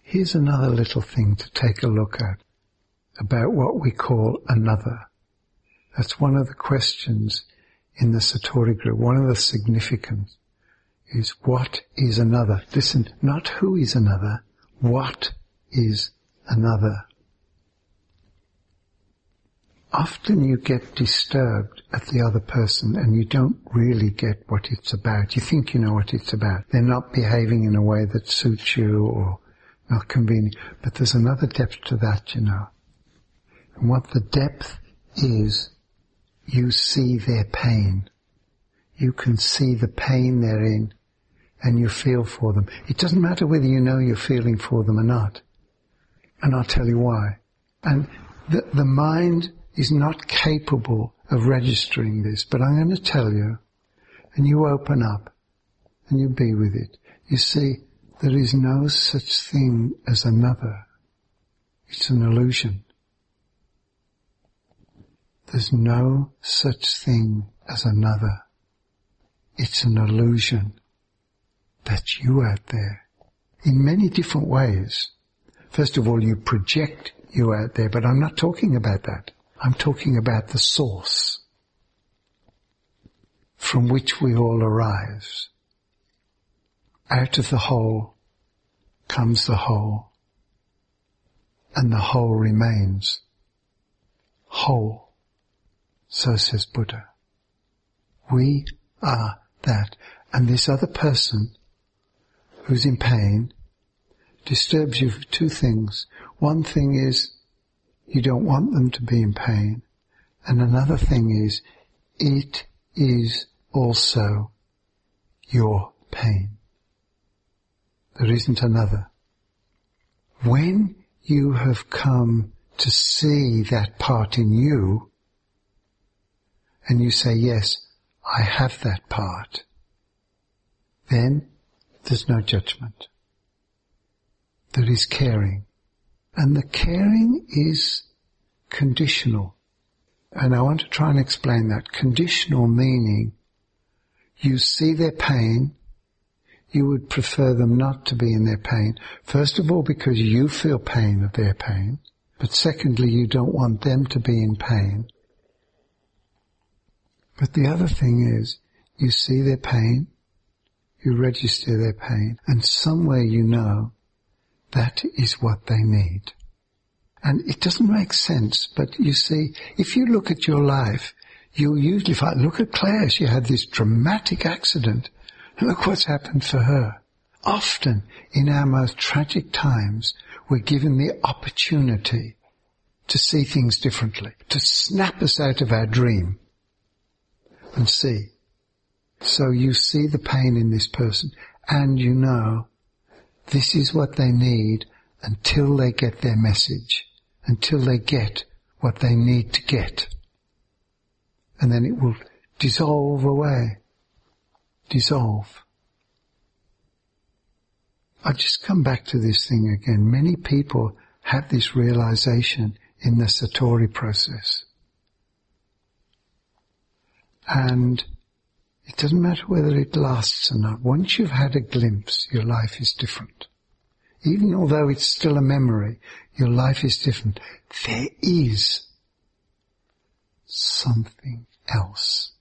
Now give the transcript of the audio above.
Here's another little thing to take a look at about what we call another. That's one of the questions in the Satori group. One of the significance is what is another? Listen, not who is another, what is another? Often you get disturbed at the other person and you don't really get what it's about. You think you know what it's about. They're not behaving in a way that suits you or not convenient. But there's another depth to that, you know. And what the depth is, you see their pain. You can see the pain they're in and you feel for them. It doesn't matter whether you know you're feeling for them or not. And I'll tell you why. And the mind is not capable of registering this, but I'm going to tell you, and you open up and you be with it. You see, there is no such thing as another. It's an illusion. There's no such thing as another. It's an illusion. That's you out there. In many different ways. First of all, you project you out there, but I'm not talking about that. I'm talking about the source from which we all arise. Out of the whole comes the whole, and the whole remains whole. So says Buddha. We are that. And this other person who's in pain disturbs you for two things. One thing is you don't want them to be in pain. And another thing is it is also your pain. There isn't another. When you have come to see that part in you, and you say, yes, I have that part, then there's no judgment. There is caring. And the caring is conditional. And I want to try and explain that. Conditional meaning, you see their pain, you would prefer them not to be in their pain. First of all, because you feel pain of their pain. But secondly, you don't want them to be in pain. But the other thing is, you see their pain, you register their pain, and somewhere you know that is what they need. And it doesn't make sense, but you see, if you look at your life, you usually find, look at Claire, she had this dramatic accident, and look what's happened for her. Often, in our most tragic times, we're given the opportunity to see things differently, to snap us out of our dream and see. So you see the pain in this person, and you know this is what they need until they get their message, until they get what they need to get. And then it will dissolve away. Dissolve. I'll just come back to this thing again. Many people have this realization in the Satori process. And it doesn't matter whether it lasts or not. Once you've had a glimpse, your life is different. Even although it's still a memory, your life is different. There is something else.